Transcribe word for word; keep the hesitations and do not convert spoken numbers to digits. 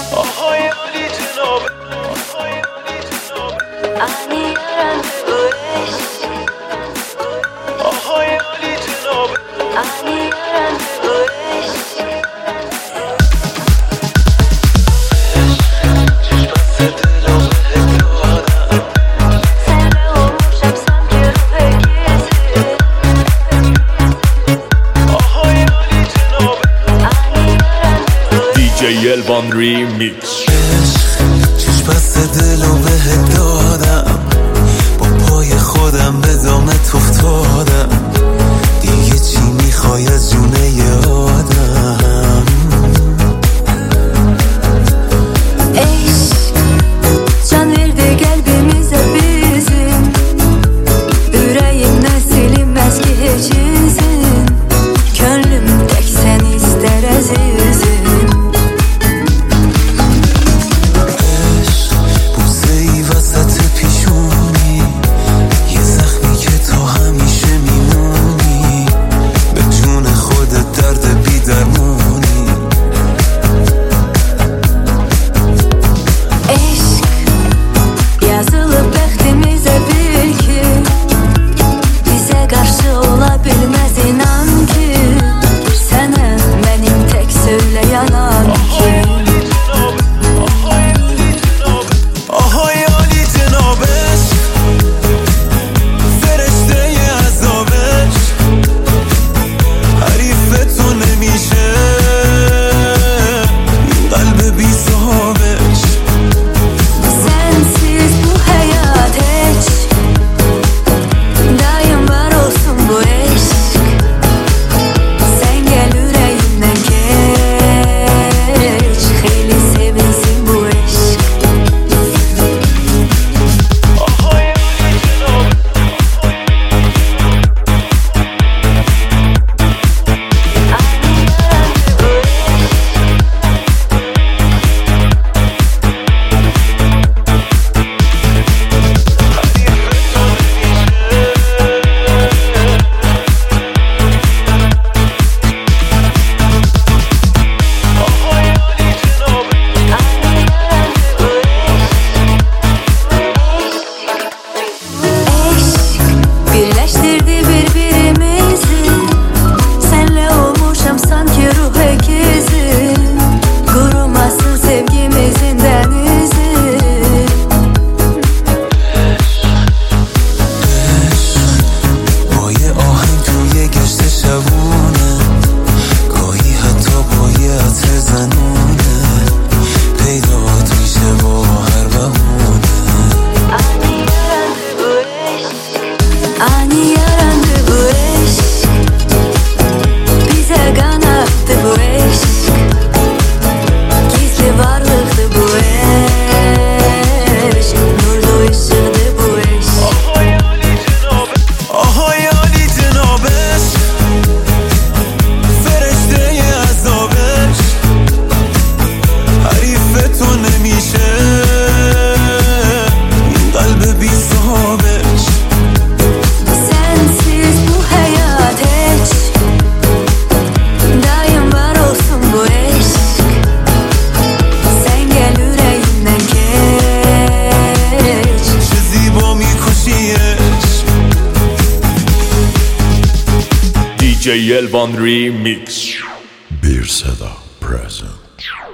آهای عالی جنابه آهای عالی جنابه آنی یارنده بوش آهای عالی جنابه آنی یارنده بوش چشم بسته دلو بهت دادم سنه و موشم سمت روح گیزه آهای عالی جنابه آنی یارنده بوش دی جی الوان ریمیکس. چشم بسته دلو بهت دادم، با پای خودم به دامت افتادم، دیگه چی میخوای از جونه ی آدم؟ Eşk can verdi kalbimize bizim, yüreğimden silinmez ki hiç izin, gönlüm tek sen ister azizim. بوسه ای وسط پیشونی، یه زخمی که تو همیشه میمونی، به جون خودت درد بی درمونی. Eşk yazılıp bəxtimizə bil ki, bizə qarşı ola bilməz inan ki, sənə mənim tək söyləyənəm ki. آهای عالی جنابش، فرشته ی عذابش، حریف تو نمیشه این قلب بی صحابش. Sensiz bu hayat hiç, daim var olsun bu eşk. Sen gel yüreğimden geç, xeyli sevinsin bu eşk. آهای عالی جنابه آهای عالی جنابه Eşk birleştirdi birbirimizi, senle olmuşam sanki ruh ikizi, kurumasın sevgimizin denizi. با یه آهنگ توی گشت شبونه، گاهی حتی با یه عطر زنونه، پیدات میشه با هر بهونه. Ani yarandı bu eşk, bize kanattı bu eşk, gizli varlıktı bu eşk, nurlu ışıktı bu eşk. آهای عالی جنابه آهای عالی جنابش، فرشته ی عذابش، حریف تو نمیشه این قلب بی صحابش. Sensiz bu hayat hiç, daim var olsun bu eşk. Sen gel yüreğimden geç. چه زیبا میکشیش. دی جی الوان ریمیکس. Bir Seda present.